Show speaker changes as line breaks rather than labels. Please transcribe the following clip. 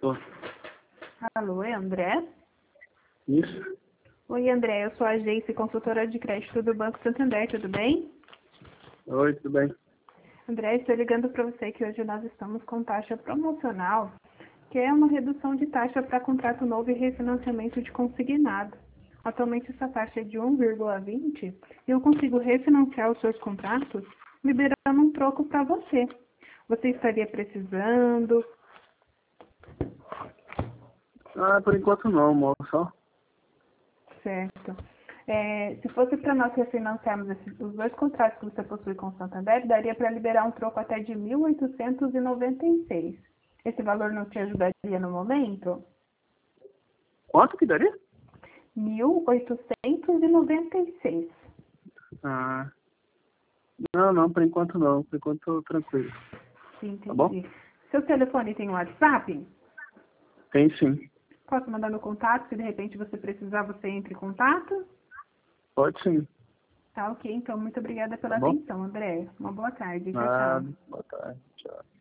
Tô.
Alô, é André?
Isso?
Oi, André, eu sou a agência consultora de crédito do Banco Santander, tudo bem?
Oi, tudo bem?
André, estou ligando para você que hoje nós estamos com taxa promocional, que é uma redução de taxa para contrato novo e refinanciamento de consignado. Atualmente essa taxa é de 1,20 e eu consigo refinanciar os seus contratos liberando um troco para você. Você estaria precisando?
Ah, por enquanto não, moço.
Certo. Se fosse para nós refinanciarmos os dois contratos que você possui com o Santander, daria para liberar um troco até de 1.896. Esse valor não te ajudaria no momento?
Quanto que daria?
1.896.
Ah, não, por enquanto não. Por enquanto tô tranquilo.
Sim,
Tá bom?
entendi. Seu telefone tem WhatsApp?
Tem sim.
Posso mandar meu contato? Se de repente você precisar, você entre em contato?
Pode sim.
Tá, ok. Então, muito obrigada
Tá
pela
bom?
atenção, André. Uma boa tarde. Tchau, tchau.
Boa tarde. Tchau.